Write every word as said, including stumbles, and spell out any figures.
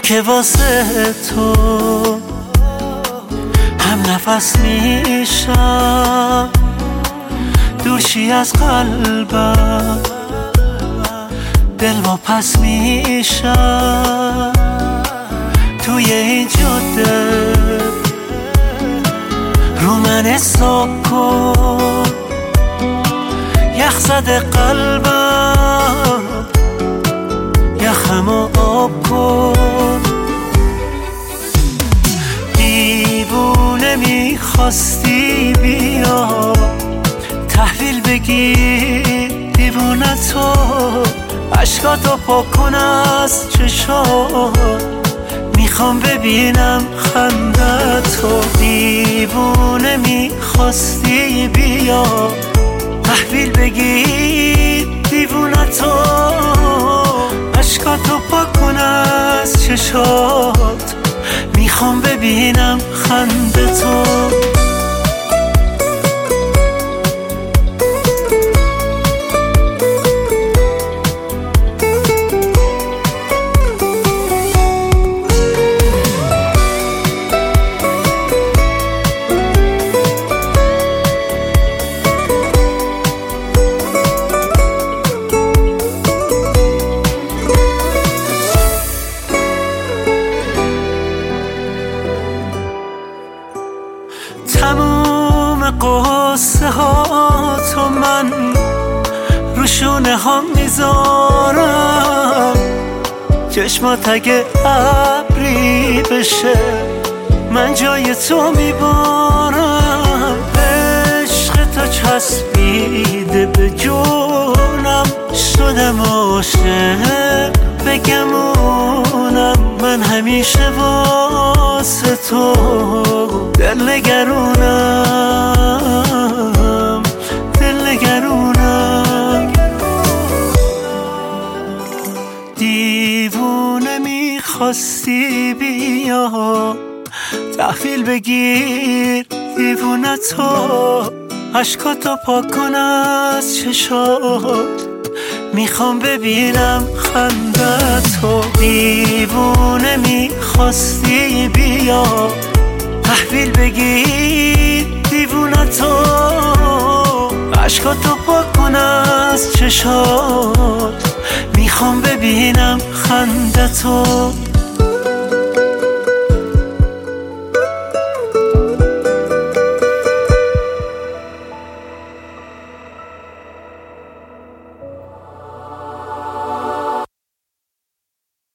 که واسه تو هم نفس میشم، دورشی از قلبم دل واپس میشم. توی این جاده رو من حساب کن، یخ زده قلبم یخمو آب کن. دیوونه میخواستی بیا تحویل بگیر دیوونه تو، عشقاتو پاک کن از چشات، میخوام ببینم خندتو. دیوونه میخواستی بیا تحویل بگیر دیوونه تو، عشقاتو پاک کن از چشات، میخوام ببینم خندتو. تموم قصه ها تو من رو شونه ها میذارم، چشمات اگه ابری بشه من جای تو میبارم. عشق تو چسبیده به جونم، شدم عاشق بگمونم. من همیشه واسه تو دل نگرونم، دل نگرونم. دیوونه میخواستی بیا تحویل بگیر دیوونه تو، عشقاتو پاک کن از چشات، میخوام ببینم خندتو. دیوونه میخواستی بیا تحویل بگیر دیوونه تو، عشقاتو پاک کن از چشات، میخوام ببینم خندتو.